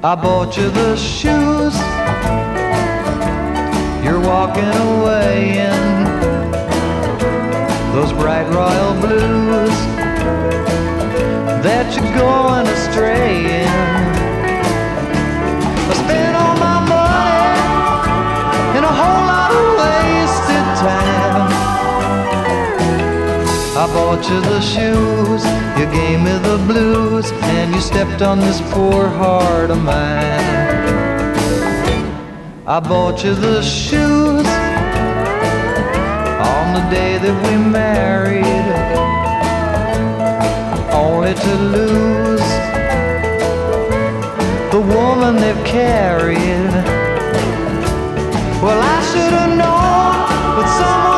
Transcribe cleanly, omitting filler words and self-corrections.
I bought you the shoes you're walking away in, those bright royal blues that you're going astray in. I spent all my money in a whole lot of wasted time. I bought you the shoes, you gave me the blues, and you stepped on this poor heart of mine. I bought you the shoes on the day that we married, only to lose the woman they've carried.